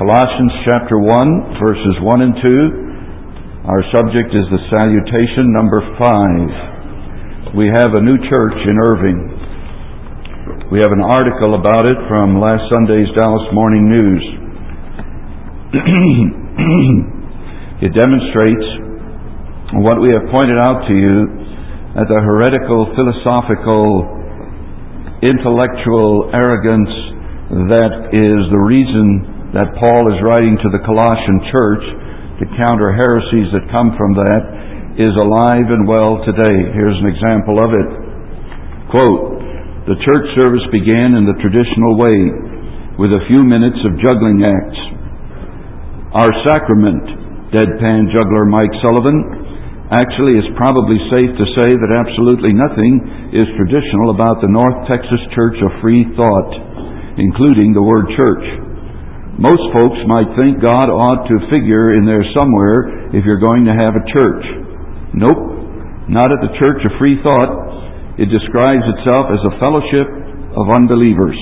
Colossians chapter 1, verses 1 and 2. Our subject is the salutation, number 5. We have a new church in Irving. We have an article about it from last Sunday's Dallas Morning News. It demonstrates what we have pointed out to you, that the heretical, philosophical, intellectual arrogance that is the reason that Paul is writing to the Colossian church to counter heresies that come from that is alive and well today. Here's an example of it. Quote, "The church service began in the traditional way with a few minutes of juggling acts. Our sacrament," deadpan juggler Mike Sullivan. Actually, it's probably safe to say that absolutely nothing is traditional about the North Texas Church of Free Thought, including the word church. Most folks might think God ought to figure in there somewhere if you're going to have a church. Nope, not at the Church of Free Thought. It describes itself as a fellowship of unbelievers.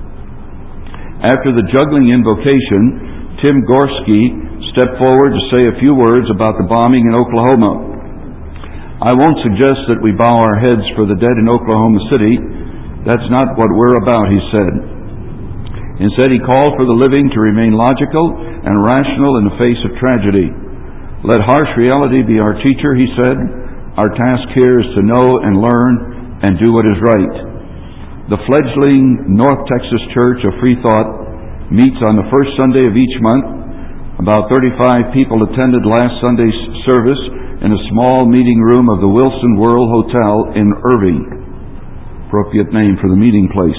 After the juggling invocation, Tim Gorski stepped forward to say a few words about the bombing in Oklahoma. "I won't suggest that we bow our heads for the dead in Oklahoma City. That's not what we're about," he said. Instead, he called for the living to remain logical and rational in the face of tragedy. "Let harsh reality be our teacher," he said. "Our task here is to know and learn and do what is right." The fledgling North Texas Church of Free Thought meets on the first Sunday of each month. About 35 people attended last Sunday's service in a small meeting room of the Wilson World Hotel in Irving. Appropriate name for the meeting place.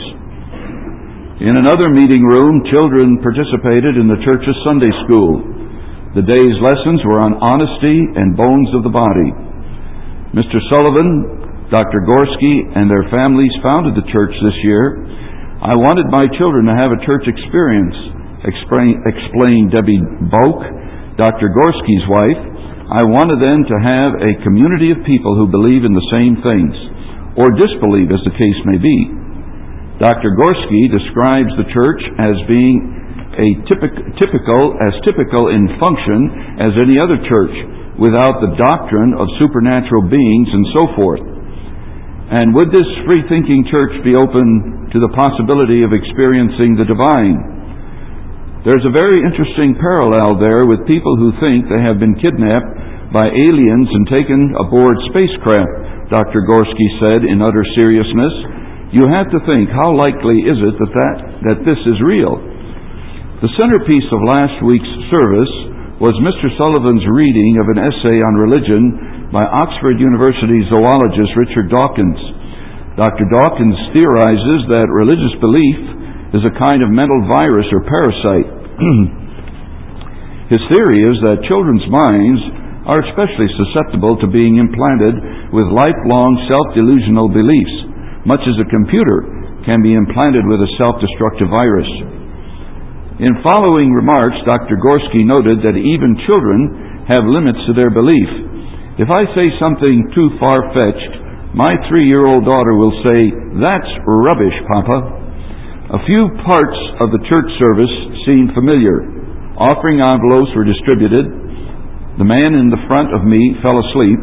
In another meeting room, children participated in the church's Sunday school. The day's lessons were on honesty and bones of the body. Mr. Sullivan, Dr. Gorski, and their families founded the church this year. "I wanted my children to have a church experience," explained Debbie Boak, Dr. Gorski's wife. "I wanted them to have a community of people who believe in the same things, or disbelieve as the case may be." Dr. Gorski describes the church as being typical in function as any other church, without the doctrine of supernatural beings and so forth. And would this free-thinking church be open to the possibility of experiencing the divine? There's a very interesting parallel there with people who think they have been kidnapped by aliens and taken aboard spacecraft, Dr. Gorski said in utter seriousness. "You have to think, how likely is it that this is real?" The centerpiece of last week's service was Mr. Sullivan's reading of an essay on religion by Oxford University zoologist Richard Dawkins. Dr. Dawkins theorizes that religious belief is a kind of mental virus or parasite. His theory is that children's minds are especially susceptible to being implanted with lifelong self-delusional beliefs, much as a computer can be implanted with a self-destructive virus. In following remarks, Dr. Gorski noted that even children have limits to their belief. "If I say something too far-fetched, my 3-year-old daughter will say, 'That's rubbish, Papa.'" A few parts of the church service seemed familiar. Offering envelopes were distributed. The man in the front of me fell asleep.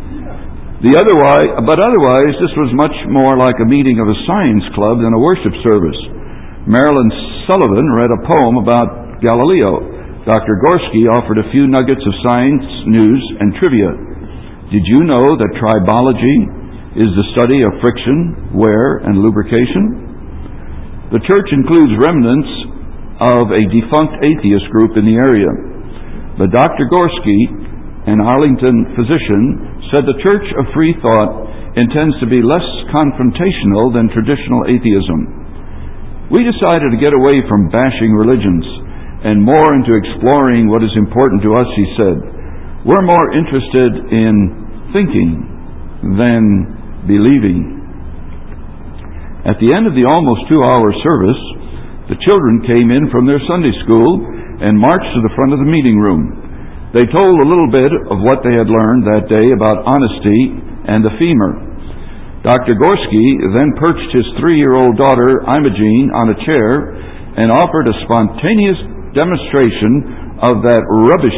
But otherwise, this was much more like a meeting of a science club than a worship service. Marilyn Sullivan read a poem about Galileo. Dr. Gorski offered a few nuggets of science, news, and trivia. Did you know that tribology is the study of friction, wear, and lubrication? The church includes remnants of a defunct atheist group in the area. But Dr. Gorski, an Arlington physician, said the Church of Free Thought intends to be less confrontational than traditional atheism. "We decided to get away from bashing religions and more into exploring what is important to us," he said. "We're more interested in thinking than believing." At the end of the almost 2-hour service, the children came in from their Sunday school and marched to the front of the meeting room. They told a little bit of what they had learned that day about honesty and the femur. Dr. Gorski then perched his 3-year-old daughter, Imogene, on a chair and offered a spontaneous demonstration of that rubbish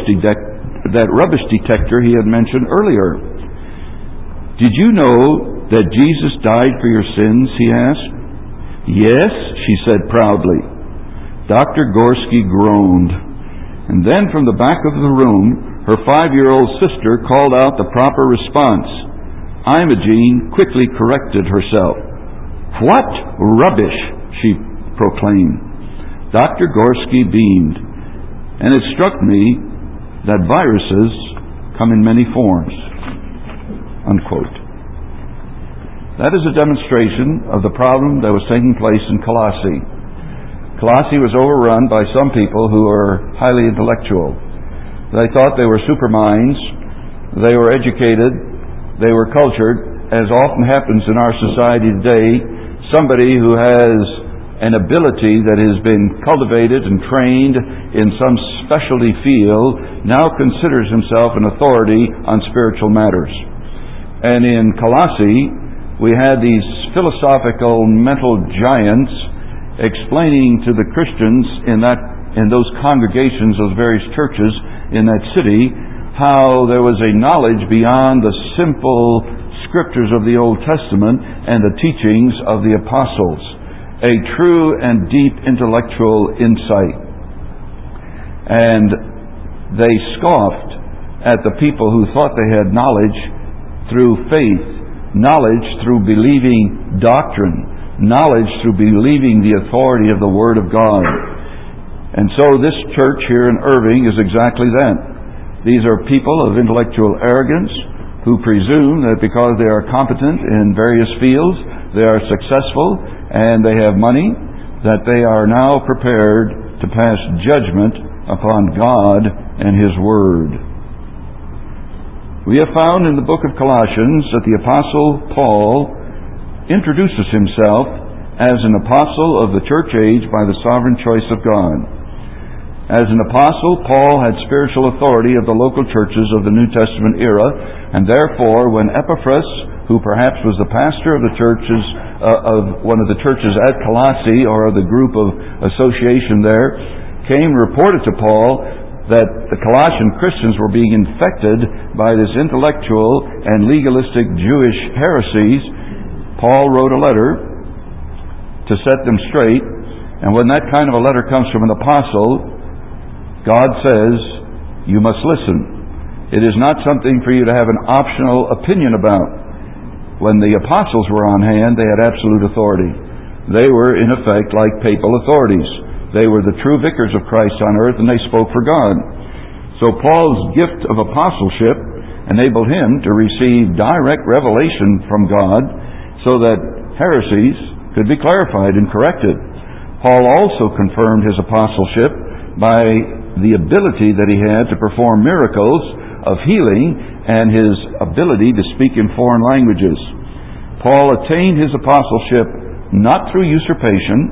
detector he had mentioned earlier. "Did you know that Jesus died for your sins?" he asked. "Yes," she said proudly. Dr. Gorski groaned. And then from the back of the room, her 5-year-old sister called out the proper response. Imogene quickly corrected herself. "What rubbish!" she proclaimed. Dr. Gorski beamed. "And it struck me that viruses come in many forms." Unquote. That is a demonstration of the problem that was taking place in Colossae. Colossae was overrun by some people who were highly intellectual. They thought they were superminds, they were educated, they were cultured. As often happens in our society today, somebody who has an ability that has been cultivated and trained in some specialty field now considers himself an authority on spiritual matters. And in Colossae, we had these philosophical mental giants explaining to the Christians in those congregations, those various churches in that city, how there was a knowledge beyond the simple scriptures of the Old Testament and the teachings of the apostles, a true and deep intellectual insight. And they scoffed at the people who thought they had knowledge through faith, knowledge through believing doctrine, knowledge through believing the authority of the Word of God. And so this church here in Irving is exactly that. These are people of intellectual arrogance who presume that because they are competent in various fields, they are successful, and they have money, that they are now prepared to pass judgment upon God and His Word. We have found in the book of Colossians that the Apostle Paul introduces himself as an apostle of the church age by the sovereign choice of God. As an apostle, Paul had spiritual authority of the local churches of the New Testament era, and therefore when Epaphras, who perhaps was the pastor of the churches of one of the churches at Colossae, or of the group of association there, came and reported to Paul that the Colossian Christians were being infected by this intellectual and legalistic Jewish heresies, Paul wrote a letter to set them straight. And when that kind of a letter comes from an apostle, God says, you must listen. It is not something for you to have an optional opinion about. When the apostles were on hand, they had absolute authority. They were, in effect, like papal authorities. They were the true vicars of Christ on earth, and they spoke for God. So Paul's gift of apostleship enabled him to receive direct revelation from God so that heresies could be clarified and corrected. Paul also confirmed his apostleship by the ability that he had to perform miracles of healing and his ability to speak in foreign languages. Paul attained his apostleship not through usurpation,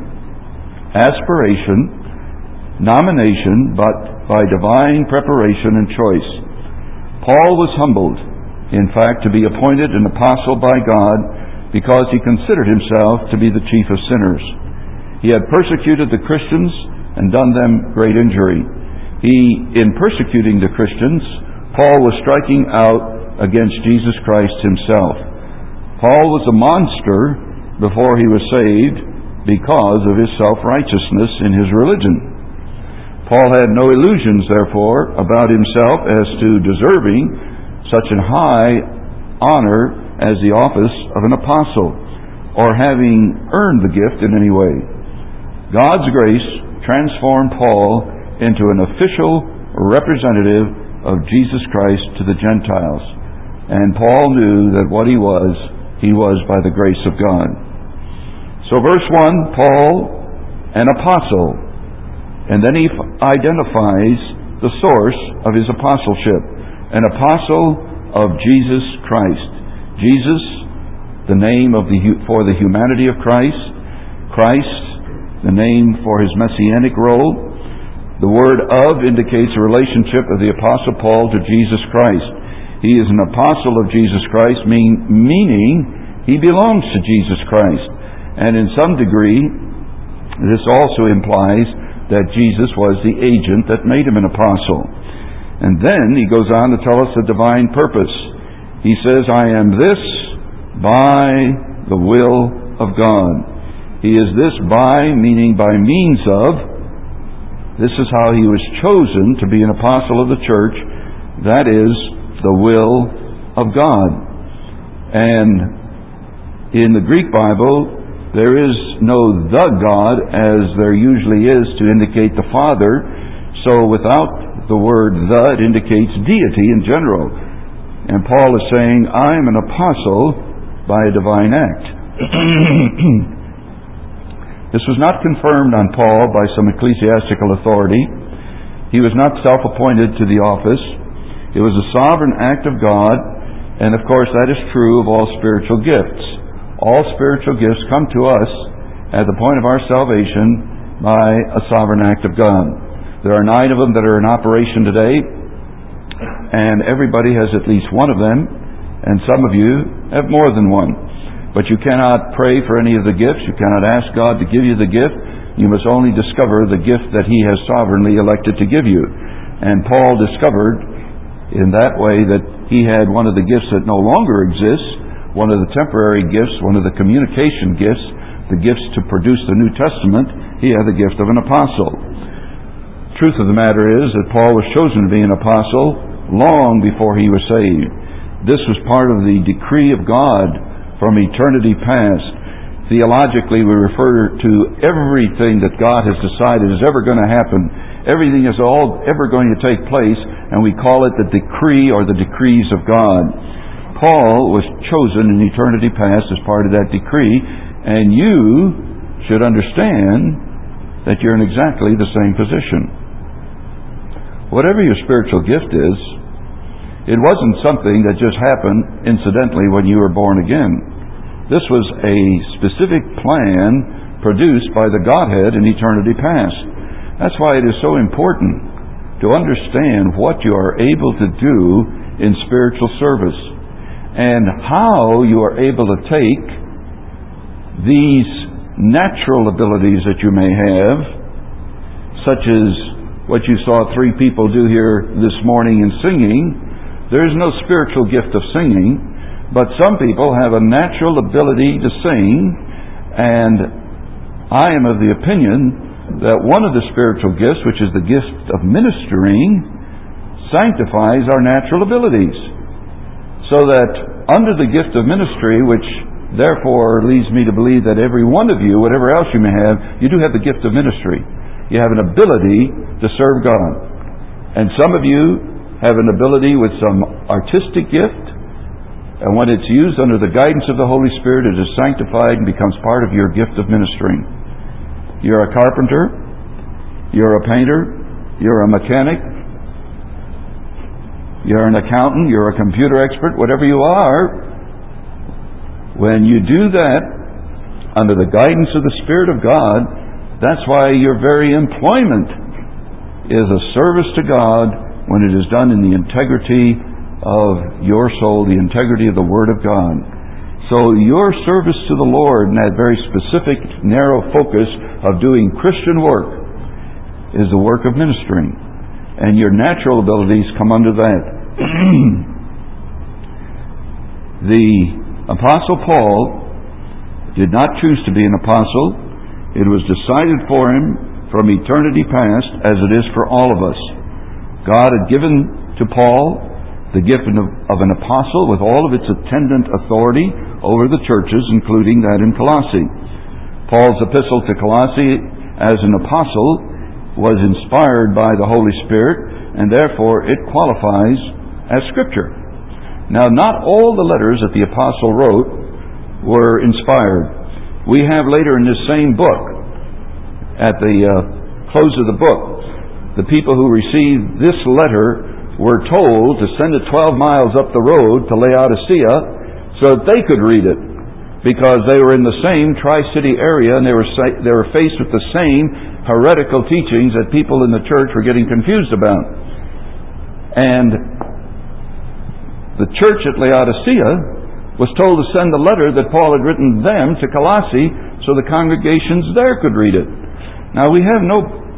aspiration, nomination, but by divine preparation and choice. Paul was humbled, in fact, to be appointed an apostle by God because he considered himself to be the chief of sinners. He had persecuted the Christians and done them great injury. In persecuting the Christians, Paul was striking out against Jesus Christ himself. Paul was a monster before he was saved because of his self-righteousness in his religion. Paul had no illusions, therefore, about himself as to deserving such a high honor as the office of an apostle, or having earned the gift in any way. God's grace transformed Paul into an official representative of Jesus Christ to the Gentiles. And Paul knew that what he was by the grace of God. So verse 1, Paul, an apostle, and then he identifies the source of his apostleship, an apostle of Jesus Christ. Jesus, the name for the humanity of Christ. Christ, the name for his messianic role. The word "of" indicates a relationship of the Apostle Paul to Jesus Christ. He is an apostle of Jesus Christ, meaning he belongs to Jesus Christ. And in some degree, this also implies that Jesus was the agent that made him an apostle. And then he goes on to tell us the divine purpose. He says, I am this by the will of God. He is this by, meaning by means of. This is how he was chosen to be an apostle of the church. That is the will of God. And in the Greek Bible, there is no the God as there usually is to indicate the Father. So without the word the, it indicates deity in general. And Paul is saying, I am an apostle by a divine act. This was not confirmed on Paul by some ecclesiastical authority. He was not self-appointed to the office. It was a sovereign act of God, and of course that is true of all spiritual gifts. All spiritual gifts come to us at the point of our salvation by a sovereign act of God. There are 9 of them that are in operation today, and everybody has at least one of them, and some of you have more than one. But you cannot pray for any of the gifts. You cannot ask God to give you the gift. You must only discover the gift that He has sovereignly elected to give you. And Paul discovered in that way that he had one of the gifts that no longer exists, one of the temporary gifts, one of the communication gifts, the gifts to produce the New Testament. He had the gift of an apostle. Truth of the matter is that Paul was chosen to be an apostle long before he was saved. This was part of the decree of God from eternity past. Theologically, we refer to everything that God has decided is ever going to happen. Everything is all ever going to take place, and we call it the decree or the decrees of God. Paul was chosen in eternity past as part of that decree, and you should understand that you're in exactly the same position. Whatever your spiritual gift is, it wasn't something that just happened incidentally when you were born again. This was a specific plan produced by the Godhead in eternity past. That's why it is so important to understand what you are able to do in spiritual service and how you are able to take these natural abilities that you may have, such as what you saw 3 people do here this morning in singing. There is no spiritual gift of singing, but some people have a natural ability to sing, and I am of the opinion that one of the spiritual gifts, which is the gift of ministering, sanctifies our natural abilities. So that under the gift of ministry, which therefore leads me to believe that every one of you, whatever else you may have, you do have the gift of ministry. You have an ability to serve God. And some of you have an ability with some artistic gift, and when it's used under the guidance of the Holy Spirit, it is sanctified and becomes part of your gift of ministering. You're a carpenter, you're a painter, you're a mechanic, you're an accountant, you're a computer expert, whatever you are. When you do that under the guidance of the Spirit of God, that's why your very employment is a service to God when it is done in the integrity of your soul, the integrity of the Word of God. So your service to the Lord in that very specific, narrow focus of doing Christian work is the work of ministering. And your natural abilities come under that. The Apostle Paul did not choose to be an apostle. It was decided for him from eternity past, as it is for all of us. God had given to Paul the gift of an apostle with all of its attendant authority over the churches, including that in Colossae. Paul's epistle to Colossae as an apostle was inspired by the Holy Spirit, and therefore it qualifies as Scripture. Now, not all the letters that the apostle wrote were inspired. We have later in this same book, at the close of the book, the people who received this letter were told to send it 12 miles up the road to Laodicea so that they could read it, because they were in the same Tri-City area and they were faced with the same heretical teachings that people in the church were getting confused about. And the church at Laodicea was told to send the letter that Paul had written them to Colossae so the congregations there could read it. Now, we have no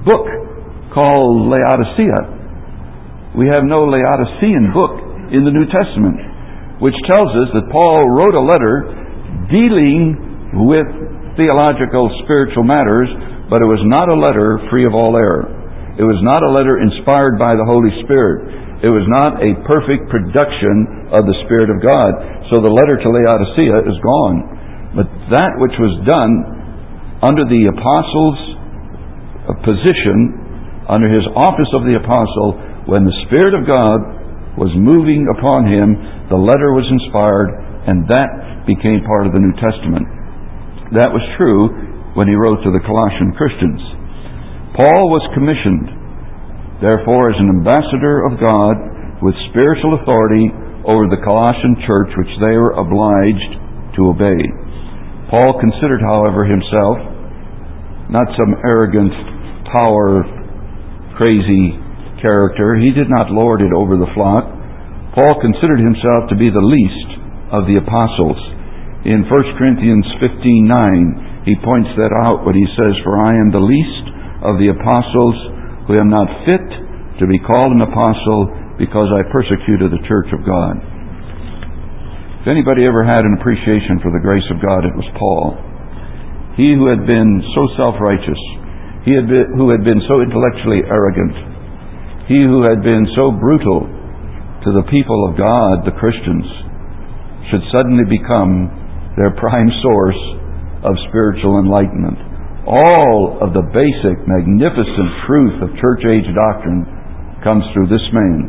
book called Laodicea. We have no Laodicean book in the New Testament, which tells us that Paul wrote a letter dealing with theological, spiritual matters, but it was not a letter free of all error. It was not a letter inspired by the Holy Spirit. It was not a perfect production of the Spirit of God. So the letter to Laodicea is gone. But that which was done under the apostle's position, under his office of the apostle, when the Spirit of God was moving upon him, the letter was inspired, and that became part of the New Testament. That was true when he wrote to the Colossian Christians. Paul was commissioned, therefore, as an ambassador of God with spiritual authority over the Colossian church, which they were obliged to obey. Paul considered, however, himself not some arrogant, power-crazy character. He did not lord it over the flock. Paul considered himself to be the least of the apostles. In 1 Corinthians 15:9, he points that out when he says, "For I am the least of the apostles, who am not fit to be called an apostle, because I persecuted the church of God." If anybody ever had an appreciation for the grace of God, it was Paul. He who had been so self-righteous, who had been so intellectually arrogant, he who had been so brutal to the people of God, the Christians, should suddenly become their prime source of spiritual enlightenment. All of the basic, magnificent truth of church age doctrine comes through this man.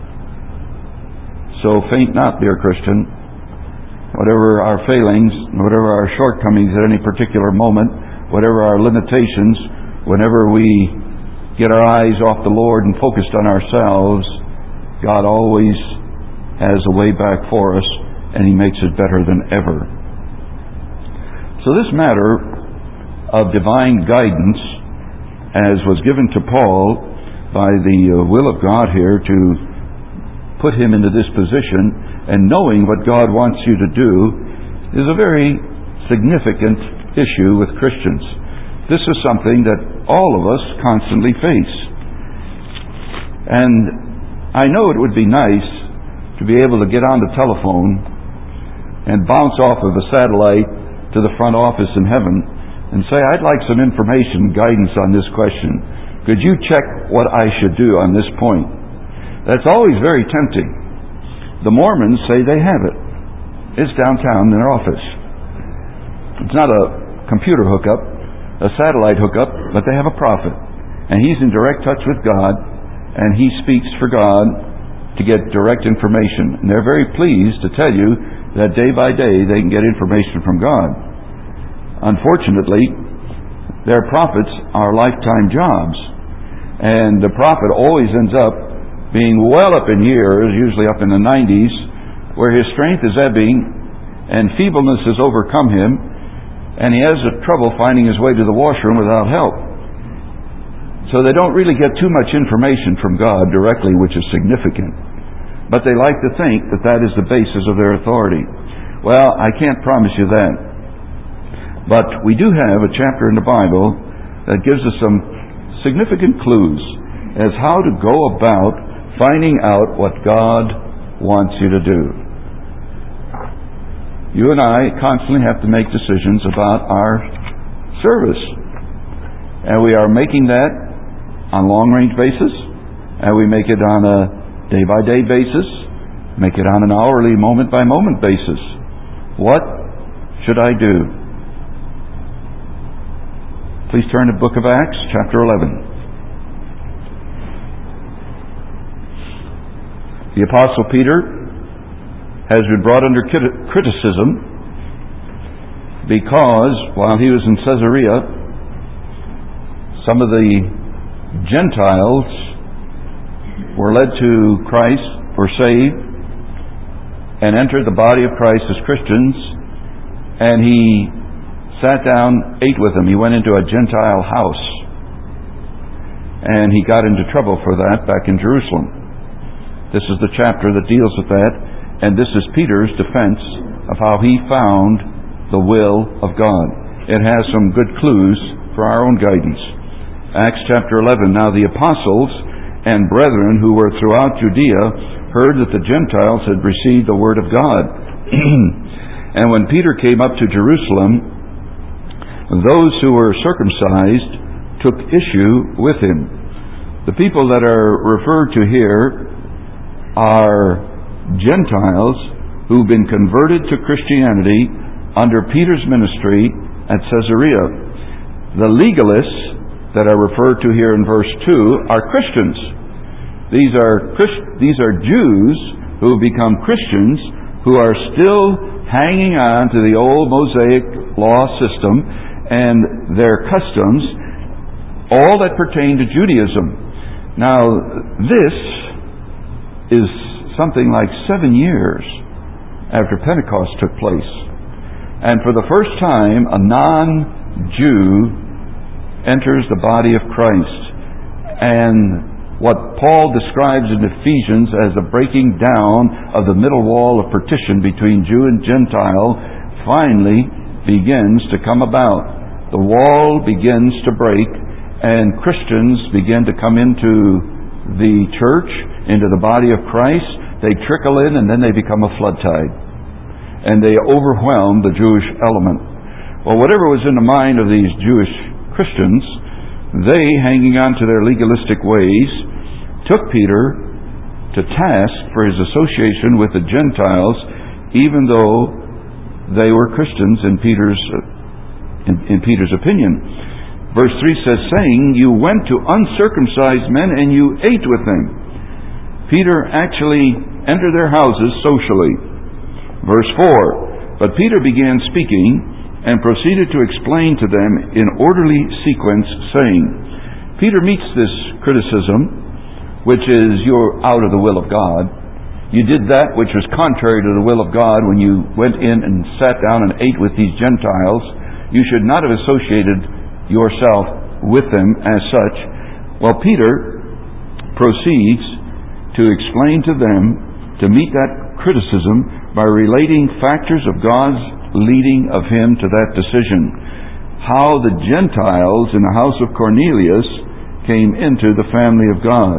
So faint not, dear Christian. Whatever our failings, whatever our shortcomings at any particular moment, whatever our limitations, whenever we get our eyes off the Lord and focused on ourselves, God always has a way back for us, and He makes it better than ever. So this matter of divine guidance, as was given to Paul by the will of God here to put him into this position, and knowing what God wants you to do, is a very significant issue with Christians. This is something that all of us constantly face. And I know it would be nice to be able to get on the telephone and bounce off of a satellite to the front office in heaven and say, "I'd like some information, guidance on this question. Could you check what I should do on this point?" That's always very tempting. The Mormons say they have it. It's downtown in their office. It's not a computer hookup, a satellite hookup, but they have a prophet. And he's in direct touch with God, and he speaks for God to get direct information. And they're very pleased to tell you that day by day they can get information from God. Unfortunately, their prophets are lifetime jobs. And the prophet always ends up being well up in years, usually up in the 90s, where his strength is ebbing and feebleness has overcome him, and he has trouble finding his way to the washroom without help. So they don't really get too much information from God directly, which is significant. But they like to think that that is the basis of their authority. Well, I can't promise you that. But we do have a chapter in the Bible that gives us some significant clues as how to go about finding out what God wants you to do. You and I constantly have to make decisions about our service. And we are making that on a long-range basis, and we make it on a day-by-day basis, make it on an hourly, moment-by-moment basis. What should I do? Please turn to the book of Acts, chapter 11. The Apostle Peter has been brought under criticism because while he was in Caesarea, some of the Gentiles were led to Christ, were saved, and entered the body of Christ as Christians, and he sat down, ate with them. He went into a Gentile house, and he got into trouble for that back in Jerusalem. This is the chapter that deals with that, and this is Peter's defense of how he found the will of God. It has some good clues for our own guidance. Acts chapter 11. Now the apostles and brethren who were throughout Judea heard that the Gentiles had received the word of God. And when Peter came up to Jerusalem, those who were circumcised took issue with him. The people that are referred to here are Gentiles who've been converted to Christianity under Peter's ministry at Caesarea. The legalists that are referred to here in verse 2 are Christians. These are Jews who have become Christians, who are still hanging on to the old Mosaic law system and their customs, all that pertain to Judaism. Now, this is something like 7 years after Pentecost took place. And for the first time, a non-Jew enters the body of Christ. And what Paul describes in Ephesians as a breaking down of the middle wall of partition between Jew and Gentile finally begins to come about. The wall begins to break, and Christians begin to come into the church, into the body of Christ. They trickle in, and then they become a flood tide. And they overwhelm the Jewish element. Well, whatever was in the mind of these Jewish Christians, they, hanging on to their legalistic ways, took Peter to task for his association with the Gentiles, even though they were Christians in Peter's opinion. Verse 3 says, saying, you went to uncircumcised men and you ate with them. Peter actually entered their houses socially. Verse 4, but Peter began speaking and proceeded to explain to them in orderly sequence, saying, Peter meets this criticism, which is, you're out of the will of God. You did that which was contrary to the will of God when you went in and sat down and ate with these Gentiles. You should not have associated yourself with them as such. Well, Peter proceeds to explain to them, to meet that criticism, by relating factors of God's leading of him to that decision. How the Gentiles in the house of Cornelius came into the family of God.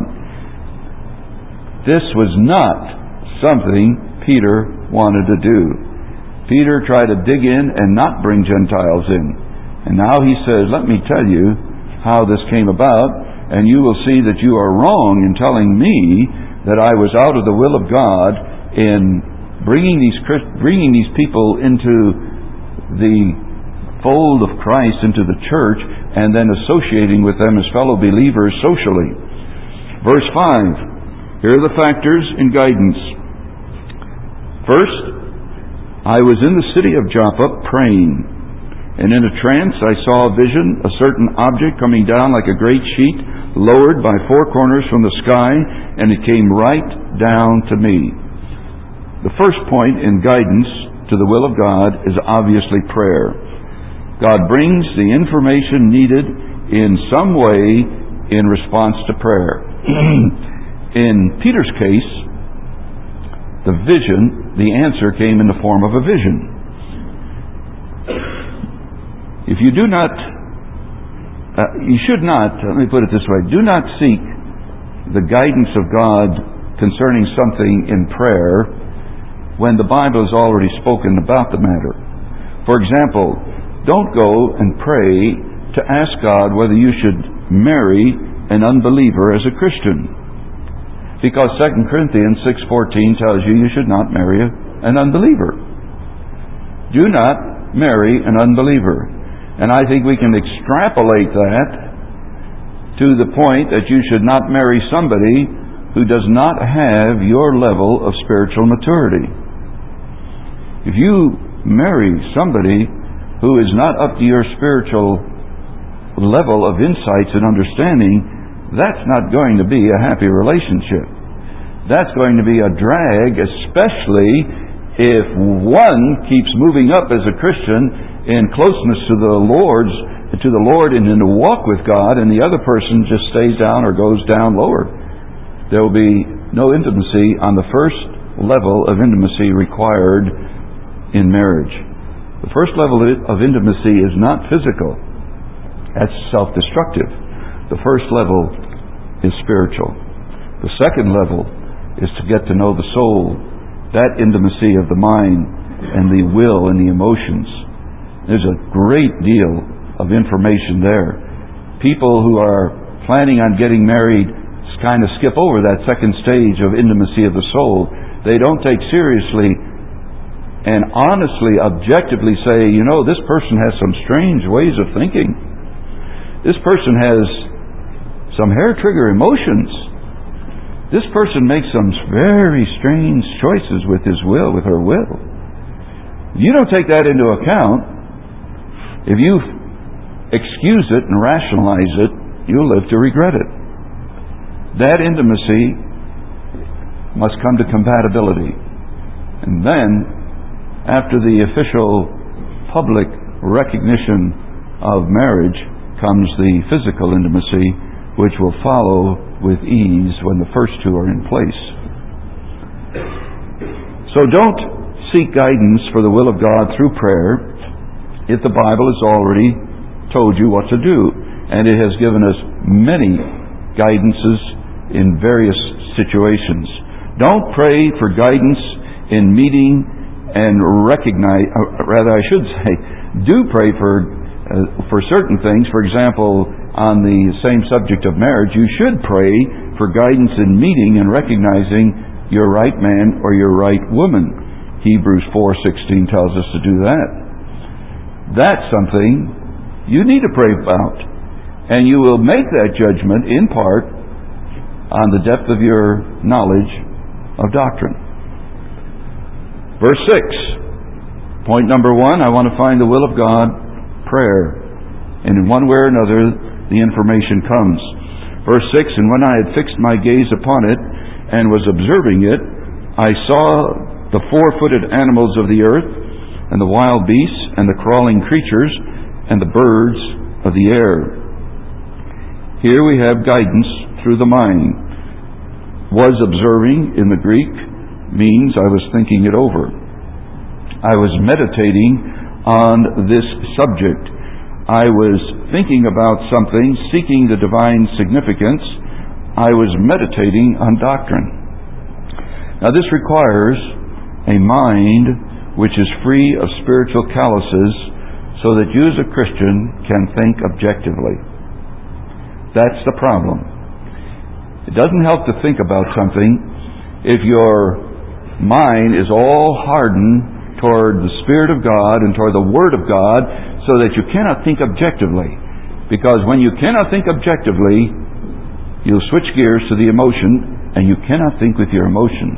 This was not something Peter wanted to do. Peter tried to dig in and not bring Gentiles in. And now he says, let me tell you how this came about, and you will see that you are wrong in telling me that I was out of the will of God in bringing these people into the fold of Christ, into the church, and then associating with them as fellow believers socially. Verse 5, here are the factors in guidance. First, I was in the city of Joppa praying, and in a trance I saw a vision, a certain object coming down like a great sheet, lowered by 4 corners from the sky, and it came right down to me. The first point in guidance to the will of God is obviously prayer. God brings the information needed in some way in response to prayer. In Peter's case, the vision, the answer came in the form of a vision. If you do not, you should not, let me put it this way, do not seek the guidance of God concerning something in prayer when the Bible has already spoken about the matter. For example, don't go and pray to ask God whether you should marry an unbeliever as a Christian, because 2 Corinthians 6:14 tells you should not marry an unbeliever. Do not marry an unbeliever. And I think we can extrapolate that to the point that you should not marry somebody who does not have your level of spiritual maturity. If you marry somebody who is not up to your spiritual level of insights and understanding, that's not going to be a happy relationship. That's going to be a drag, especially if one keeps moving up as a Christian in closeness to the Lord and in the walk with God, and the other person just stays down or goes down lower. There will be no intimacy on the first level of intimacy required in marriage. The first level of intimacy is not physical. That's self-destructive. The first level is spiritual. The second level is to get to know the soul, that intimacy of the mind and the will and the emotions. There's a great deal of information there. People who are planning on getting married kind of skip over that second stage of intimacy of the soul. They don't take seriously and honestly, objectively say, this person has some strange ways of thinking. This person has some hair-trigger emotions. This person makes some very strange choices with his will, with her will. If you don't take that into account, if you excuse it and rationalize it, you'll live to regret it. That intimacy must come to compatibility. And then, after the official public recognition of marriage, comes the physical intimacy, which will follow with ease when the first two are in place. So don't seek guidance for the will of God through prayer if the Bible has already told you what to do, and it has given us many guidances in various situations. Don't pray for guidance in meeting and recognize, rather I should say, do pray for certain things. For example, on the same subject of marriage, you should pray for guidance in meeting and recognizing your right man or your right woman. Hebrews 4:16 tells us to do that. That's something you need to pray about, and you will make that judgment in part on the depth of your knowledge of doctrine. Verse 6, point number 1, I want to find the will of God, prayer. And in one way or another, the information comes. Verse 6, and when I had fixed my gaze upon it and was observing it, I saw the four-footed animals of the earth, and the wild beasts, and the crawling creatures, and the birds of the air. Here we have guidance through the mind. Was observing in the Greek means I was thinking it over. I was meditating on this subject. I was thinking about something, seeking the divine significance. I was meditating on doctrine. Now this requires a mind which is free of spiritual calluses so that you as a Christian can think objectively. That's the problem. It doesn't help to think about something if your mind is all hardened toward the Spirit of God and toward the Word of God so that you cannot think objectively. Because when you cannot think objectively, you'll switch gears to the emotion and you cannot think with your emotions.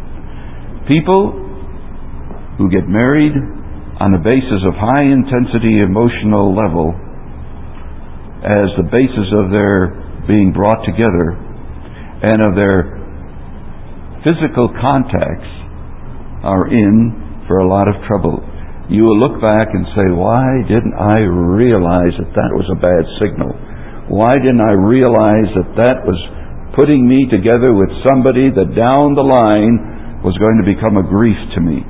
People who get married on the basis of high intensity emotional level as the basis of their being brought together and of their physical contacts are in for a lot of trouble. You will look back and say, why didn't I realize that was a bad signal? Why didn't I realize that was putting me together with somebody that down the line was going to become a grief to me?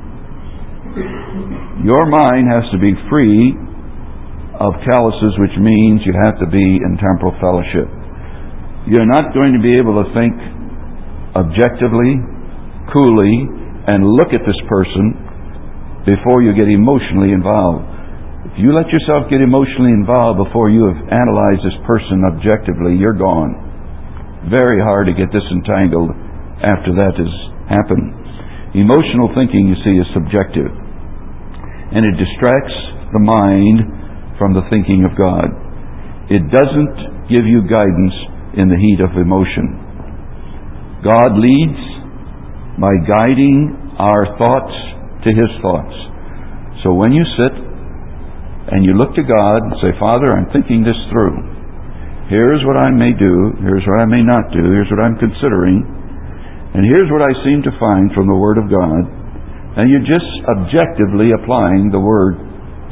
Your mind has to be free of calluses, which means you have to be in temporal fellowship. You're not going to be able to think objectively, coolly, and look at this person before you get emotionally involved. If you let yourself get emotionally involved before you have analyzed this person objectively, you're gone. Very hard to get disentangled after that has happened. Emotional thinking, you see, is subjective, and it distracts the mind from the thinking of God. It doesn't give you guidance in the heat of emotion. God leads by guiding our thoughts to His thoughts. So when you sit and you look to God and say, Father, I'm thinking this through. Here's what I may do. Here's what I may not do. Here's what I'm considering. And here's what I seem to find from the Word of God. And you're just objectively applying the Word to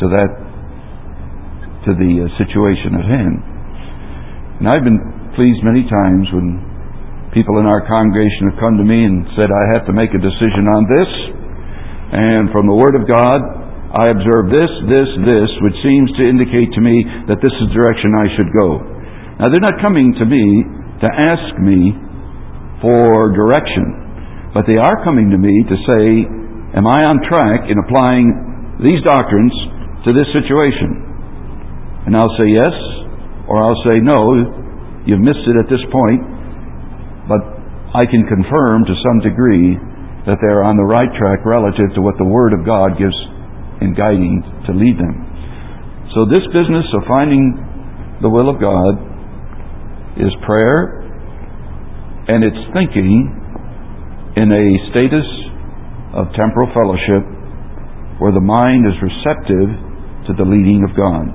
the situation at hand. And I've been pleased many times when people in our congregation have come to me and said, I have to make a decision on this, and from the Word of God I observe this, which seems to indicate to me that this is the direction I should go. Now, they're not coming to me to ask me for direction, but they are coming to me to say, am I on track in applying these doctrines to this situation? And I'll say yes, or I'll say no, you've missed it at this point, but I can confirm to some degree that they're on the right track relative to what the Word of God gives in guiding to lead them. So this business of finding the will of God is prayer, and it's thinking in a status of temporal fellowship where the mind is receptive to the leading of God.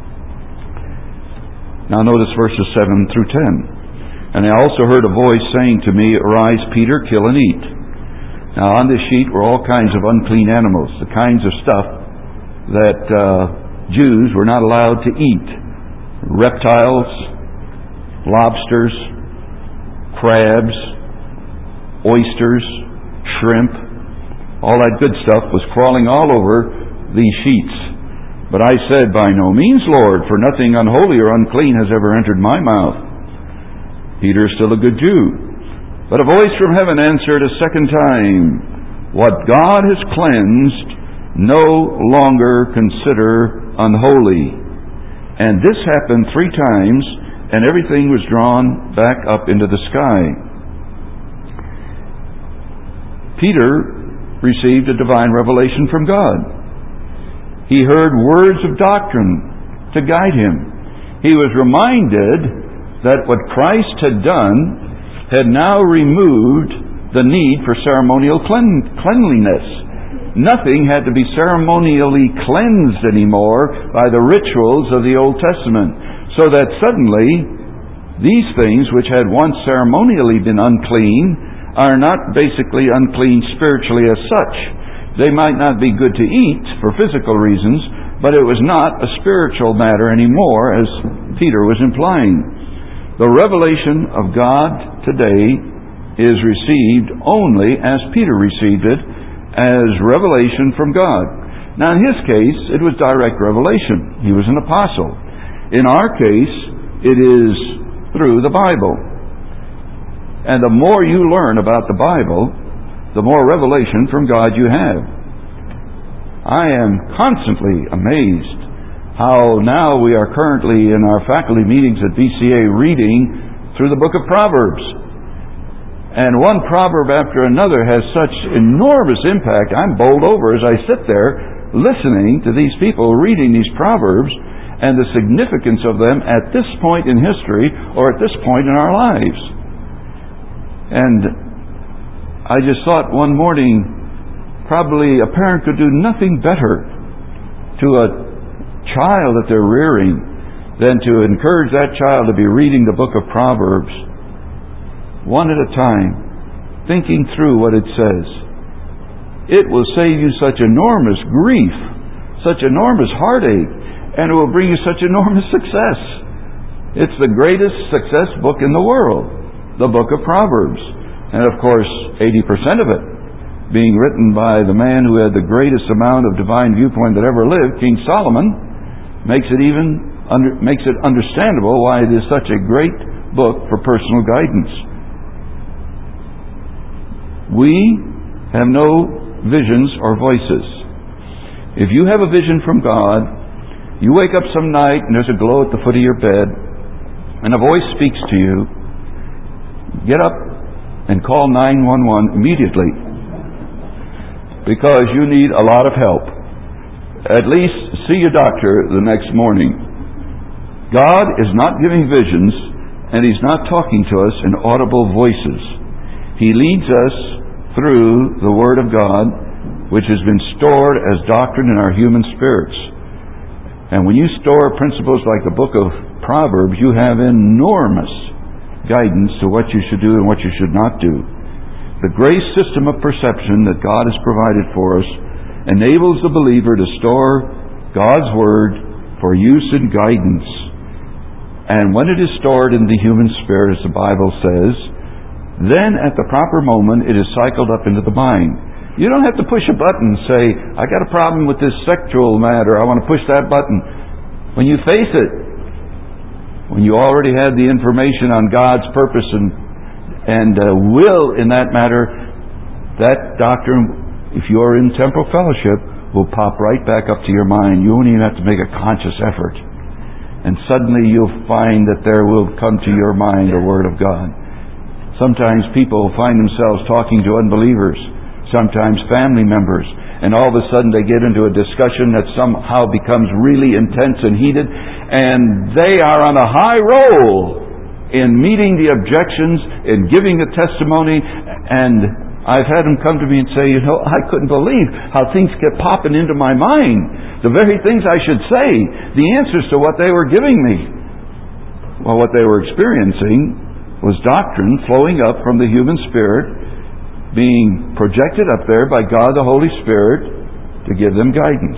Now notice verses 7 through 10. And I also heard a voice saying to me, Arise, Peter, kill and eat. Now on this sheet were all kinds of unclean animals, the kinds of stuff that Jews were not allowed to eat. Reptiles, lobsters, crabs, oysters, shrimp, all that good stuff was crawling all over these sheets. But I said, By no means, Lord, for nothing unholy or unclean has ever entered my mouth. Peter is still a good Jew. But a voice from heaven answered a second time, What God has cleansed, no longer consider unholy. And this happened 3 times, and everything was drawn back up into the sky. Peter received a divine revelation from God. He heard words of doctrine to guide him. He was reminded that what Christ had done had now removed the need for ceremonial cleanliness. Nothing had to be ceremonially cleansed anymore by the rituals of the Old Testament. So that suddenly, these things which had once ceremonially been unclean are not basically unclean spiritually as such. They might not be good to eat for physical reasons, but it was not a spiritual matter anymore, as Peter was implying. The revelation of God today is received only as Peter received it, as revelation from God. Now in his case, it was direct revelation. He was an apostle. In our case, it is through the Bible. And the more you learn about the Bible, the more revelation from God you have. I am constantly amazed how now we are currently in our faculty meetings at VCA reading through the book of Proverbs. And one proverb after another has such enormous impact. I'm bowled over as I sit there listening to these people reading these proverbs and the significance of them at this point in history or at this point in our lives. And I just thought one morning, probably a parent could do nothing better to a child that they're rearing than to encourage that child to be reading the book of Proverbs one at a time, thinking through what it says. It will save you such enormous grief, such enormous heartache, and it will bring you such enormous success. It's the greatest success book in the world, the book of Proverbs. And of course, 80% of it being written by the man who had the greatest amount of divine viewpoint that ever lived, King Solomon, makes it understandable why it is such a great book for personal guidance. We have no visions or voices. If you have a vision from God, you wake up some night and there's a glow at the foot of your bed, and a voice speaks to you. Get up and call 911 immediately, because you need a lot of help. At least see your doctor the next morning. God is not giving visions, and He's not talking to us in audible voices. He leads us through the Word of God, which has been stored as doctrine in our human spirits. And when you store principles like the book of Proverbs, you have enormous guidance to what you should do and what you should not do. The grace system of perception that God has provided for us enables the believer to store God's Word for use and guidance. And when it is stored in the human spirit, as the Bible says, then at the proper moment it is cycled up into the mind. You don't have to push a button and say, I got a problem with this sexual matter, I want to push that button. When you face it, when you already had the information on God's purpose and will in that matter, that doctrine, if you're in temporal fellowship, will pop right back up to your mind. You won't even have to make a conscious effort. And suddenly you'll find that there will come to your mind the Word of God. Sometimes people find themselves talking to unbelievers, sometimes family members, and all of a sudden they get into a discussion that somehow becomes really intense and heated, and they are on a high roll in meeting the objections, in giving a testimony, and I've had them come to me and say, I couldn't believe how things kept popping into my mind. The very things I should say, the answers to what they were giving me. Well, what they were experiencing was doctrine flowing up from the human spirit, being projected up there by God the Holy Spirit to give them guidance.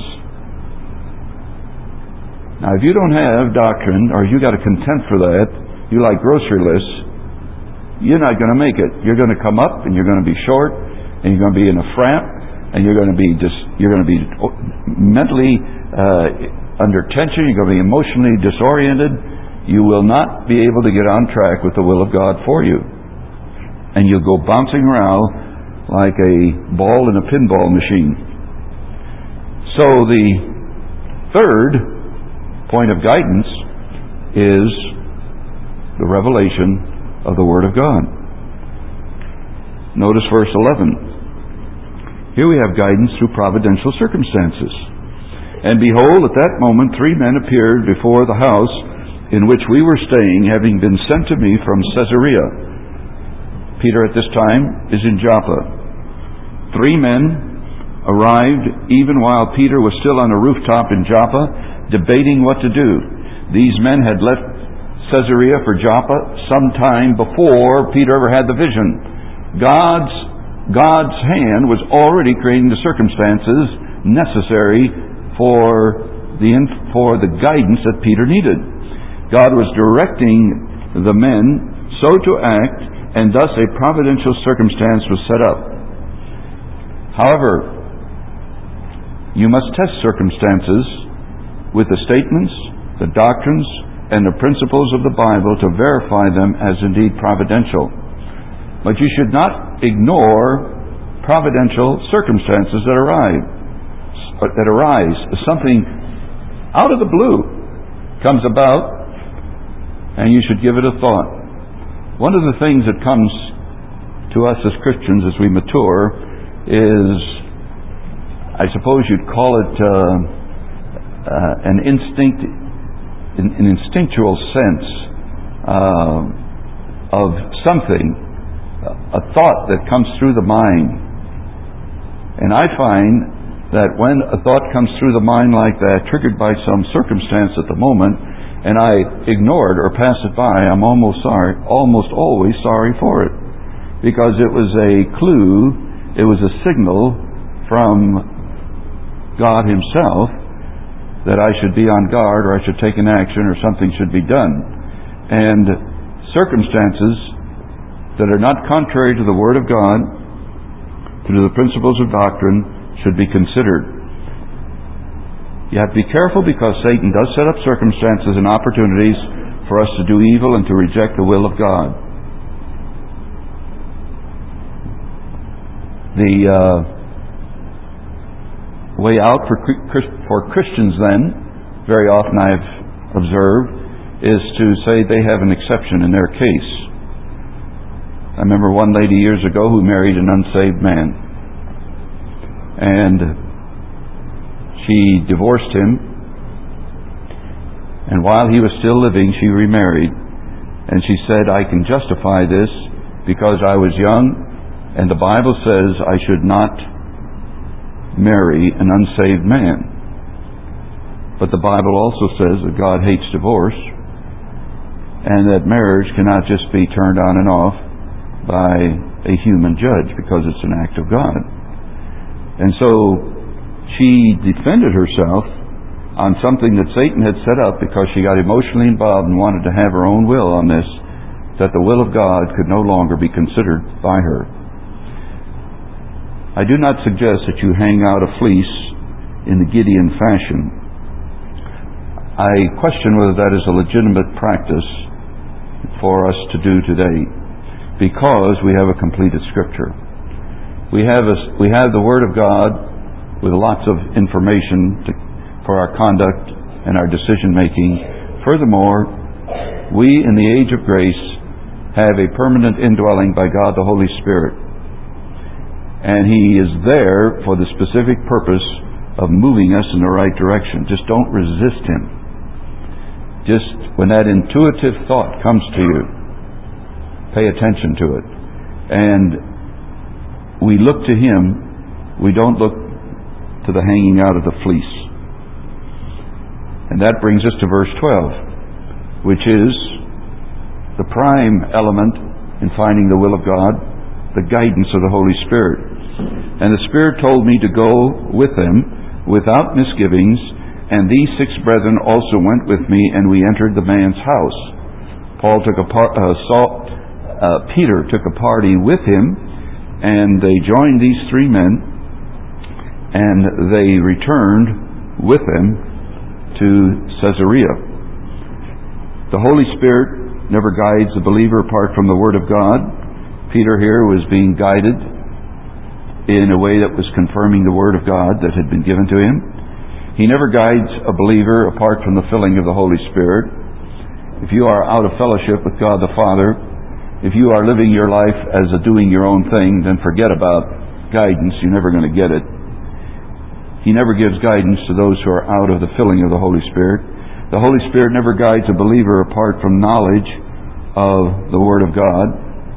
Now, if you don't have doctrine, or you got a contempt for that, you like grocery lists, you're not going to make it. You're going to come up and you're going to be short, and you're going to be in a frat, and you're going to be mentally under tension. You're going to be emotionally disoriented. You will not be able to get on track with the will of God for you, and you'll go bouncing around like a ball in a pinball machine. So the third point of guidance is the revelation of the Word of God. Notice verse 11. Here we have guidance through providential circumstances. And behold, at that moment 3 men appeared before the house in which we were staying, having been sent to me from Caesarea. Peter at this time is in Joppa. 3 men arrived even while Peter was still on a rooftop in Joppa, debating what to do. These men had left Caesarea for Joppa some time before Peter ever had the vision. God's hand was already creating the circumstances necessary for the guidance that Peter needed. God was directing the men so to act, and thus a providential circumstance was set up. However, you must test circumstances with the statements, the doctrines, and the principles of the Bible to verify them as indeed providential. But you should not ignore providential circumstances that arise. Something out of the blue comes about, and you should give it a thought. One of the things that comes to us as Christians as we mature is, I suppose you'd call it an instinctual sense of something, a thought that comes through the mind. And I find that when a thought comes through the mind like that, triggered by some circumstance at the moment, and I ignore it or pass it by, I'm almost always sorry for it, because it was a clue, it was a signal from God Himself that I should be on guard, or I should take an action, or something should be done. And circumstances that are not contrary to the Word of God, to the principles of doctrine, should be considered. You have to be careful, because Satan does set up circumstances and opportunities for us to do evil and to reject the will of God. The way out for Christians then, very often I've observed, is to say they have an exception in their case. I remember one lady years ago who married an unsaved man, and she divorced him, and while he was still living she remarried, and she said, I can justify this because I was young, and the Bible says I should not marry an unsaved man. But the Bible also says that God hates divorce, and that marriage cannot just be turned on and off by a human judge, because it's an act of God. And so she defended herself on something that Satan had set up, because she got emotionally involved and wanted to have her own will on this, that the will of God could no longer be considered by her. I do not suggest that you hang out a fleece in the Gideon fashion. I question whether that is a legitimate practice for us to do today, because we have a completed Scripture. We have the Word of God with lots of information for our conduct and our decision making. Furthermore, we in the age of grace have a permanent indwelling by God the Holy Spirit. And He is there for the specific purpose of moving us in the right direction. Just don't resist Him. Just when that intuitive thought comes to you, pay attention to it. And we look to Him. We don't look to the hanging out of the fleece. And that brings us to verse 12, which is the prime element in finding the will of God, the guidance of the Holy Spirit. And the Spirit told me to go with them without misgivings, and these 6 brethren also went with me, and we entered the man's house. Peter took a party with him, and they joined these 3 men, and they returned with them to Caesarea. The Holy Spirit never guides a believer apart from the Word of God. Peter here was being guided in a way that was confirming the Word of God that had been given to him. He never guides a believer apart from the filling of the Holy Spirit. If you are out of fellowship with God the Father, if you are living your life as a doing your own thing, then forget about guidance. You're never going to get it. He never gives guidance to those who are out of the filling of the Holy Spirit. The Holy Spirit never guides a believer apart from knowledge of the Word of God.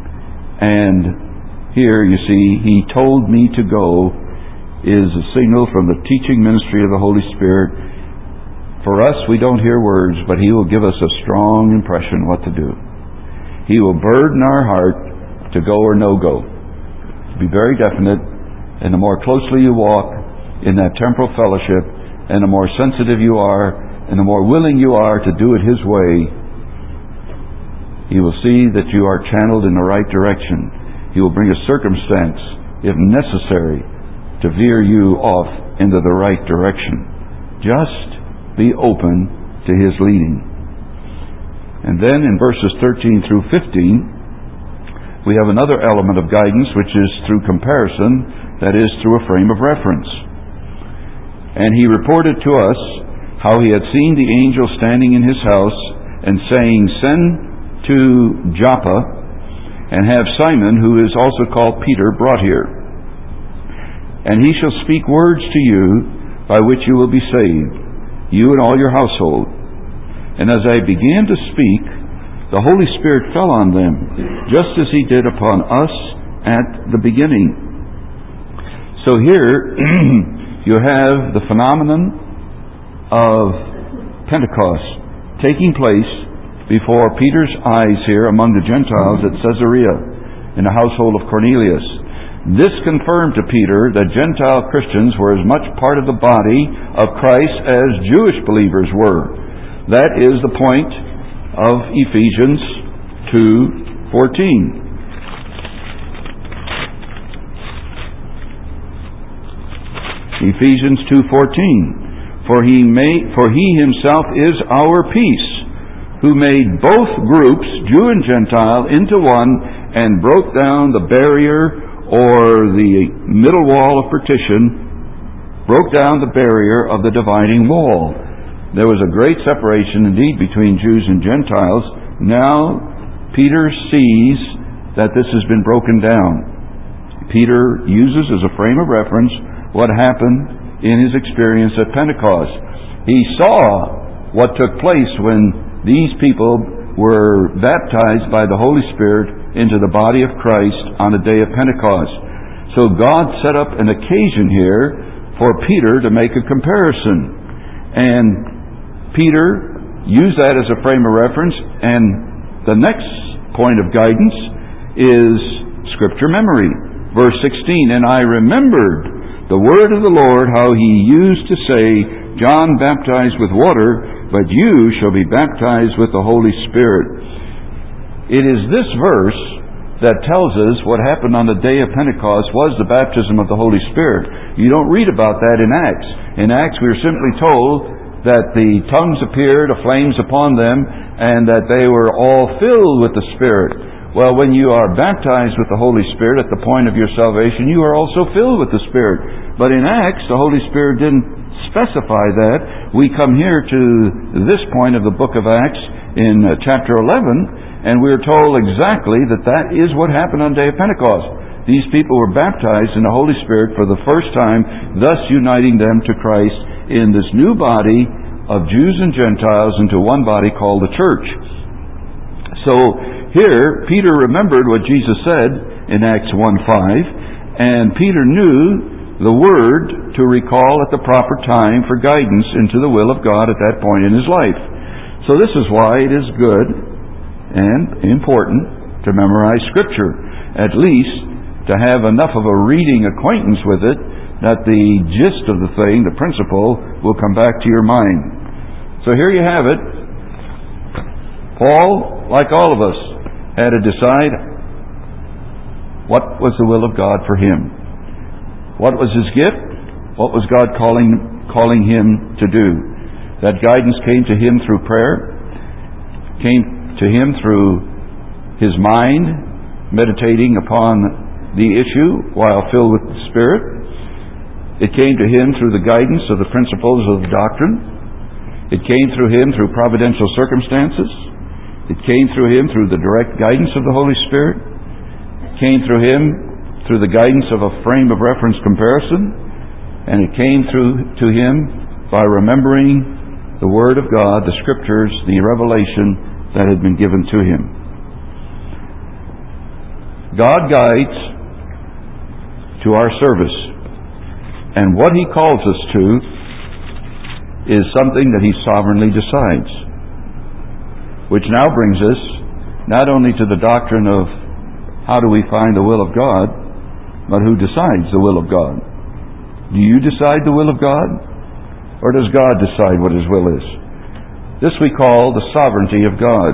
And here, you see, He told me to go is a signal from the teaching ministry of the Holy Spirit. For us, we don't hear words, but He will give us a strong impression what to do. He will burden our heart to go or no go. Be very definite, and the more closely you walk in that temporal fellowship, and the more sensitive you are, and the more willing you are to do it His way, He will see that you are channeled in the right direction. He will bring a circumstance, if necessary, to veer you off into the right direction. Just be open to His leading. And then in verses 13 through 15, we have another element of guidance, which is through comparison, that is, through a frame of reference. And he reported to us how he had seen the angel standing in his house and saying, "Send to Joppa and have Simon, who is also called Peter, brought here. And he shall speak words to you by which you will be saved, you and all your household." And as I began to speak, the Holy Spirit fell on them, just as He did upon us at the beginning. So here you have the phenomenon of Pentecost taking place before Peter's eyes here among the Gentiles at Caesarea in the household of Cornelius. This confirmed to Peter that Gentile Christians were as much part of the body of Christ as Jewish believers were. That is the point of Ephesians 2:14. Ephesians 2:14. For he himself is our peace, who made both groups, Jew and Gentile, into one, and broke down the barrier or the middle wall of partition, broke down the barrier of the dividing wall. There was a great separation indeed between Jews and Gentiles. Now Peter sees that this has been broken down. Peter uses as a frame of reference what happened in his experience at Pentecost. He saw what took place when these people were baptized by the Holy Spirit into the body of Christ on the day of Pentecost. So God set up an occasion here for Peter to make a comparison. And Peter used that as a frame of reference, and the next point of guidance is Scripture memory. Verse 16, "And I remembered the word of the Lord, how He used to say, John baptized with water, but you shall be baptized with the Holy Spirit." It is this verse that tells us what happened on the day of Pentecost was the baptism of the Holy Spirit. You don't read about that in Acts. In Acts we are simply told that the tongues appeared, the flames upon them, and that they were all filled with the Spirit. Well, when you are baptized with the Holy Spirit at the point of your salvation, you are also filled with the Spirit. But in Acts, the Holy Spirit didn't specify that. We come here to this point of the book of Acts in chapter 11, and we're told exactly that that is what happened on the day of Pentecost. These people were baptized in the Holy Spirit for the first time, thus uniting them to Christ in this new body of Jews and Gentiles into one body called the church. So here, Peter remembered what Jesus said in Acts 1:5, and Peter knew the word to recall at the proper time for guidance into the will of God at that point in his life. So this is why it is good and important to memorize Scripture, at least to have enough of a reading acquaintance with it that the gist of the thing, the principle, will come back to your mind. So here you have it. Paul, like all of us, had to decide what was the will of God for him. What was his gift? What was God calling him to do? That guidance came to him through prayer, came to him through his mind, meditating upon the issue while filled with the Spirit. It came to him through the guidance of the principles of the doctrine. It came through him through providential circumstances. It came through him through the direct guidance of the Holy Spirit. It came through him through the guidance of a frame of reference comparison. And it came through to him by remembering the Word of God, the Scriptures, the revelation that had been given to him. God guides to our service, and what He calls us to is something that He sovereignly decides. Which now brings us not only to the doctrine of how do we find the will of God, but who decides the will of God. Do you decide the will of God? Or does God decide what His will is? This we call the sovereignty of God.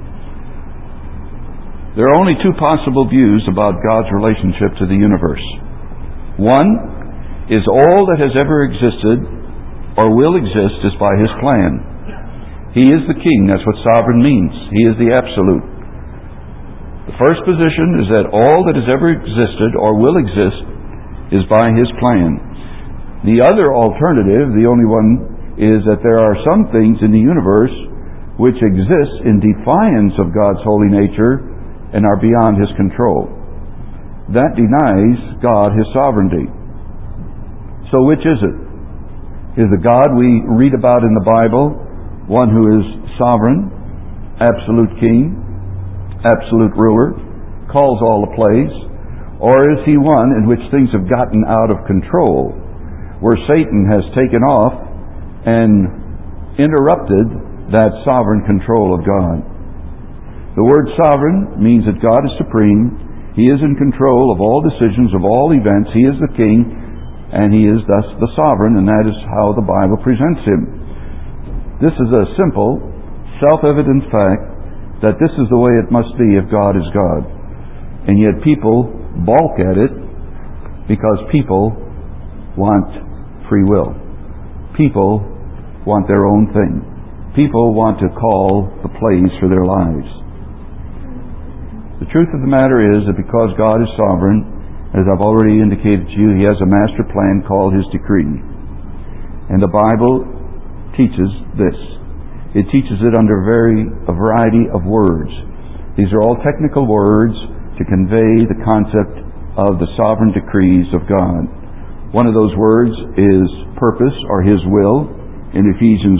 There are only two possible views about God's relationship to the universe. One is all that has ever existed or will exist is by His plan. He is the King. That's what sovereign means. He is the absolute. The first position is that all that has ever existed or will exist is by His plan. The other alternative, the only one, is that there are some things in the universe which exist in defiance of God's holy nature and are beyond His control. That denies God His sovereignty. So which is it? Is the God we read about in the Bible one who is sovereign, absolute king, absolute ruler, calls all the plays? Or is He one in which things have gotten out of control, where Satan has taken off and interrupted that sovereign control of God? The word sovereign means that God is supreme. He is in control of all decisions, of all events. He is the king, and He is thus the sovereign, and that is how the Bible presents Him. This is a simple, self-evident fact that this is the way it must be if God is God. And yet people balk at it because people want free will. People want their own thing. People want to call the plays for their lives. The truth of the matter is that because God is sovereign, as I've already indicated to you, He has a master plan called His decree. And the Bible teaches this. It teaches it under a variety of words. These are all technical words to convey the concept of the sovereign decrees of God. One of those words is purpose, or His will, in Ephesians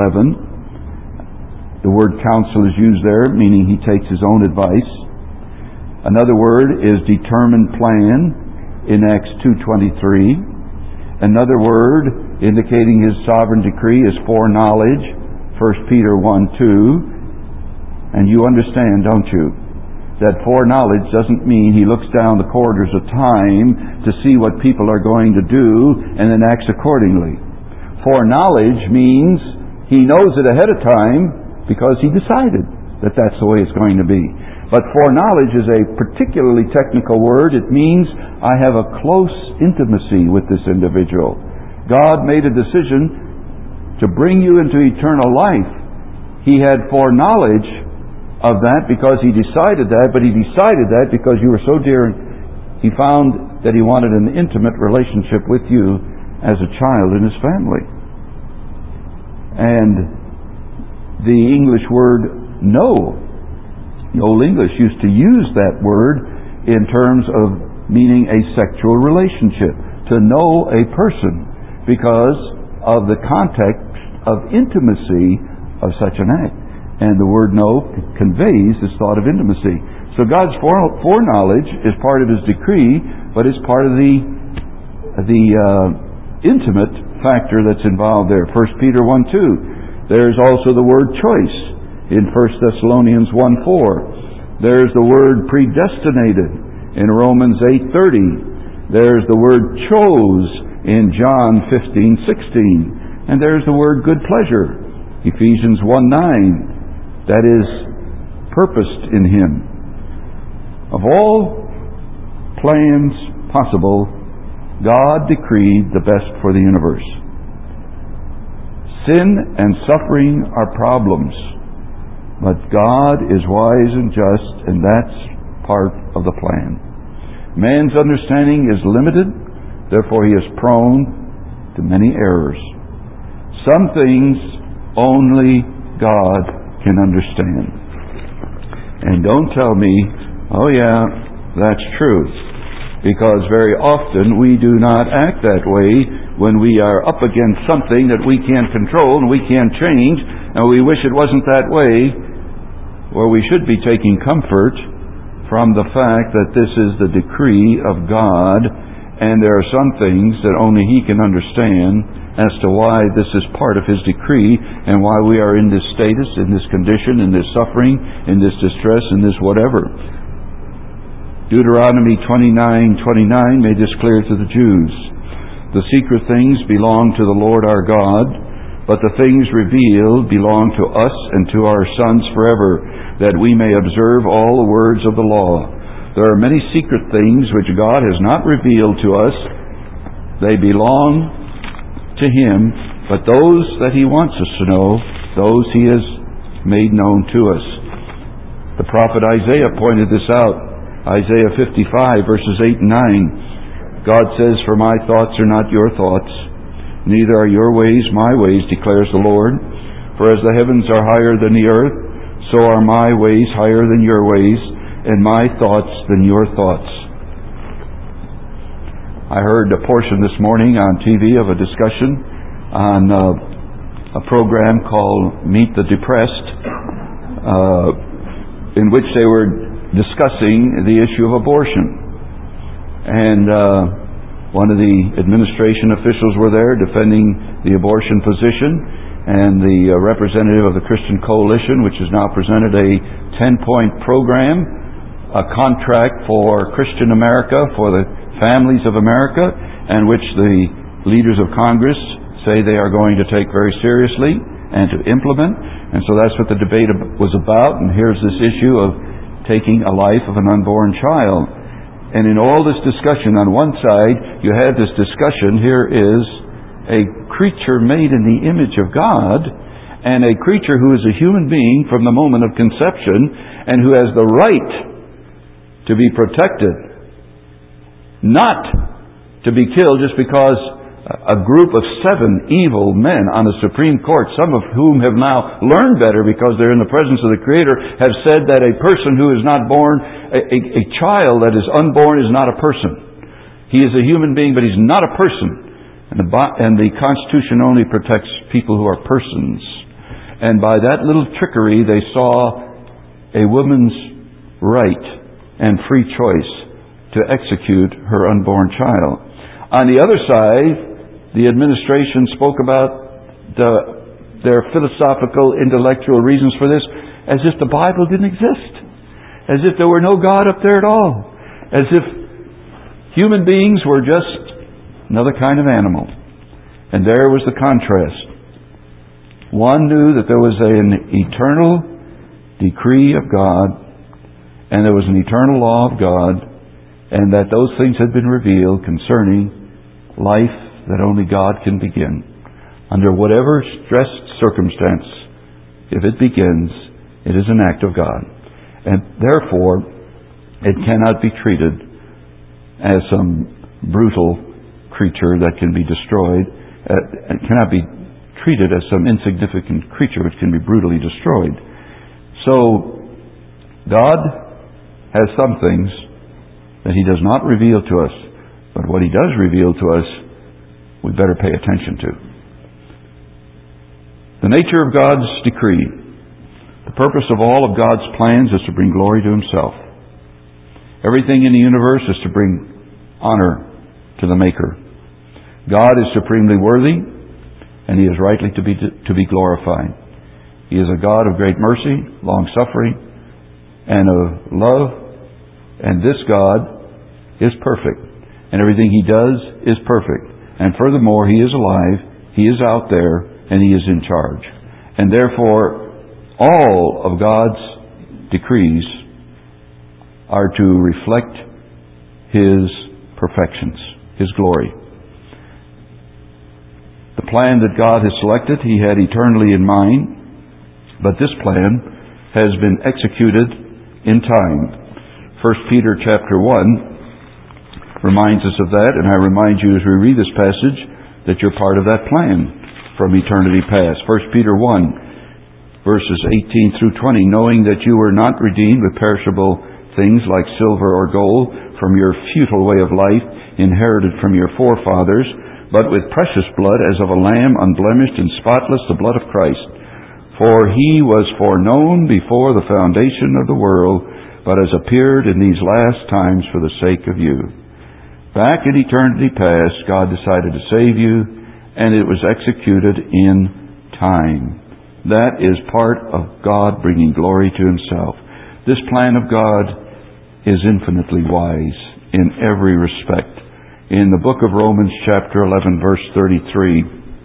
1:11. The word counsel is used there, meaning He takes His own advice. Another word is determined plan in Acts 2:23. Another word indicating His sovereign decree is foreknowledge, 1 Peter 1:2. And you understand, don't you, that foreknowledge doesn't mean He looks down the corridors of time to see what people are going to do and then acts accordingly. Foreknowledge means He knows it ahead of time because He decided that that's the way it's going to be. But foreknowledge is a particularly technical word. It means I have a close intimacy with this individual. God made a decision to bring you into eternal life. He had foreknowledge of that because He decided that, but He decided that because you were so dear. He found that He wanted an intimate relationship with you as a child in His family. And the English word know, the Old English used to use that word in terms of meaning a sexual relationship, to know a person, because of the context of intimacy of such an act. And the word know conveys this thought of intimacy. So God's foreknowledge is part of His decree, but it's part of the intimate factor that's involved there. 1 Peter 1:2. There's also the word choice in 1 Thessalonians 1:4. There's the word predestinated in Romans 8:30. There's the word chose in John 15:16. And there's the word good pleasure, Ephesians 1:9. That is purposed in Him. Of all plans possible, God decreed the best for the universe. Sin and suffering are problems, but God is wise and just, and that's part of the plan. Man's understanding is limited, therefore he is prone to many errors. Some things only God can understand. And don't tell me, oh yeah, that's true. Because very often we do not act that way when we are up against something that we can't control and we can't change, and we wish it wasn't that way, or we should be taking comfort from the fact that this is the decree of God, and there are some things that only He can understand as to why this is part of His decree and why we are in this status, in this condition, in this suffering, in this distress, in this whatever. Deuteronomy 29:29 made this clear to the Jews. The secret things belong to the Lord our God, but the things revealed belong to us and to our sons forever, that we may observe all the words of the law. There are many secret things which God has not revealed to us. They belong to Him, but those that He wants us to know, those He has made known to us. The prophet Isaiah pointed this out. Isaiah 55 verses 8 and 9. God says, "For my thoughts are not your thoughts, neither are your ways my ways, declares the Lord. For as the heavens are higher than the earth, so are my ways higher than your ways, and my thoughts than your thoughts." I heard a portion this morning on TV of a discussion on a program called Meet the Depressed, in which they were discussing the issue of abortion. And one of the administration officials were there defending the abortion position, and the representative of the Christian Coalition, which has now presented a 10-point program, a contract for Christian America, for the families of America, and which the leaders of Congress say they are going to take very seriously and to implement. And so that's what the debate was about. And here's this issue of taking a life of an unborn child. And in all this discussion, on one side you had this discussion, here is a creature made in the image of God, and a creature who is a human being from the moment of conception, and who has the right to be protected, not to be killed just because a group of 7 evil men on the Supreme Court, some of whom have now learned better because they're in the presence of the Creator, have said that a person who is not born, a child that is unborn is not a person. He is a human being, but he's not a person. And the Constitution only protects people who are persons. And by that little trickery, they saw a woman's right and free choice to execute her unborn child. On the other side, the administration spoke about their philosophical, intellectual reasons for this as if the Bible didn't exist, as if there were no God up there at all, as if human beings were just another kind of animal. And there was the contrast. One knew that there was an eternal decree of God, and there was an eternal law of God, and that those things had been revealed concerning life that only God can begin. under whatever stressed circumstance, if it begins, it is an act of God. And therefore, it cannot be treated as some brutal creature that can be destroyed. It cannot be treated as some insignificant creature which can be brutally destroyed. So, God has some things that He does not reveal to us, but what He does reveal to us, we better pay attention to. The nature of God's decree. The purpose of all of God's plans is to bring glory to Himself. Everything in the universe is to bring honor to the Maker. God is supremely worthy, and He is rightly to be glorified. He is a God of great mercy, long-suffering, and of love, and this God is perfect, and everything He does is perfect. And furthermore, He is alive, He is out there, and He is in charge. And therefore, all of God's decrees are to reflect His perfections, His glory. The plan that God has selected, He had eternally in mind, but this plan has been executed in time. 1 Peter chapter 1 reminds us of that, and I remind you as we read this passage that you're part of that plan from eternity past. 1 Peter 1, verses 18 through 20, knowing that you were not redeemed with perishable things like silver or gold from your futile way of life inherited from your forefathers, but with precious blood as of a lamb unblemished and spotless, the blood of Christ. For He was foreknown before the foundation of the world, but has appeared in these last times for the sake of you. Back in eternity past, God decided to save you, and it was executed in time. That is part of God bringing glory to Himself. This plan of God is infinitely wise in every respect. In the book of Romans chapter 11, verse 33,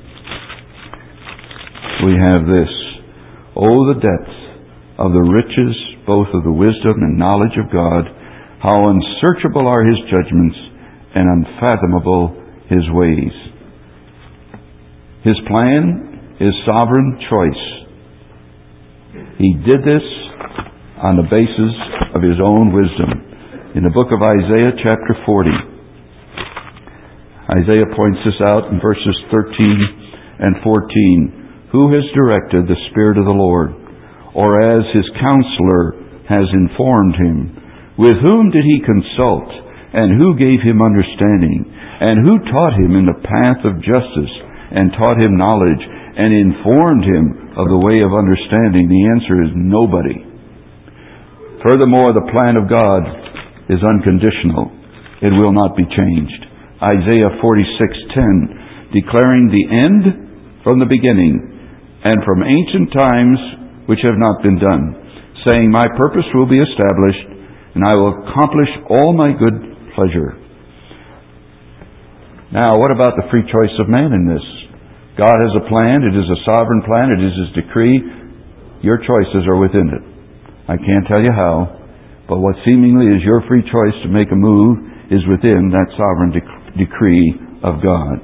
we have this: "Oh, the depths of the riches, both of the wisdom and knowledge of God, how unsearchable are His judgments and unfathomable His ways." His plan is sovereign choice. He did this on the basis of His own wisdom. In the book of Isaiah chapter 40, Isaiah points this out in verses 13 and 14. Who has directed the Spirit of the Lord? Or as His counselor has informed Him? With whom did He consult? And who gave Him understanding? And who taught Him in the path of justice? And taught Him knowledge? And informed Him of the way of understanding? The answer is nobody. Furthermore, the plan of God is unconditional. It will not be changed. Isaiah 46:10, declaring the end from the beginning, and from ancient times which have not been done, saying, My purpose will be established, and I will accomplish all my good pleasure. Now, what about the free choice of man in this? God has a plan. It is a sovereign plan. It is His decree. Your choices are within it. I can't tell you how, but what seemingly is your free choice to make a move is within that sovereign decree of God.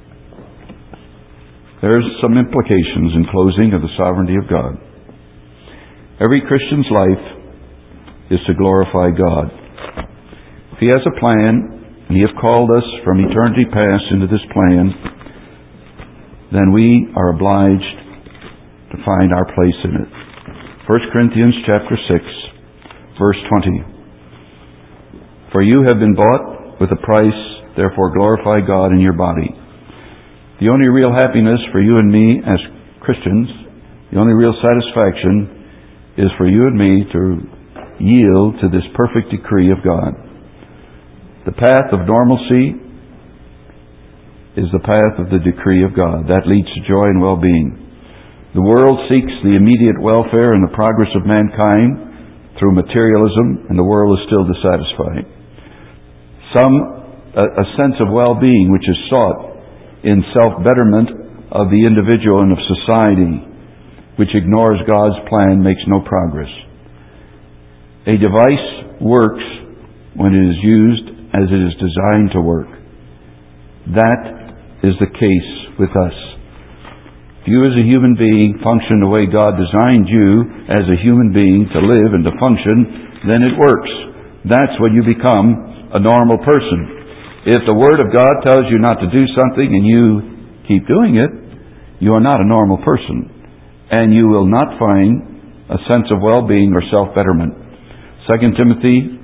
There's some implications in closing of the sovereignty of God. Every Christian's life is to glorify God. If He has a plan, and He has called us from eternity past into this plan, then we are obliged to find our place in it. 1 Corinthians chapter 6, verse 20. For you have been bought with a price, therefore glorify God in your body. The only real happiness for you and me as Christians, the only real satisfaction is for you and me to yield to this perfect decree of God. The path of normalcy is the path of the decree of God. That leads to joy and well-being. The world seeks the immediate welfare and the progress of mankind through materialism, and the world is still dissatisfied. A sense of well-being which is sought in self-betterment of the individual and of society, which ignores God's plan, makes no progress. A device works when it is used as it is designed to work. That is the case with us. If you as a human being function the way God designed you as a human being to live and to function, then it works. That's when you become a normal person. If the Word of God tells you not to do something and you keep doing it, you are not a normal person. And you will not find a sense of well-being or self-betterment. 2 Timothy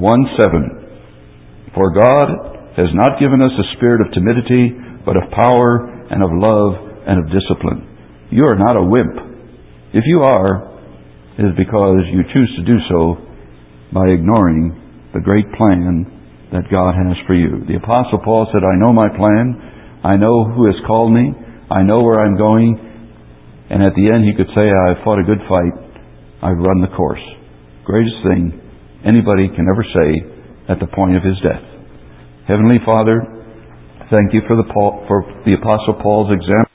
1:7. For God has not given us a spirit of timidity, but of power and of love and of discipline. You are not a wimp. If you are, it is because you choose to do so by ignoring the great plan that God has for you. The Apostle Paul said, I know my plan. I know who has called me. I know where I'm going. And at the end he could say, I've fought a good fight. I've run the course. Greatest thing anybody can ever say at the point of his death. Heavenly Father, thank you for the Apostle Paul's example.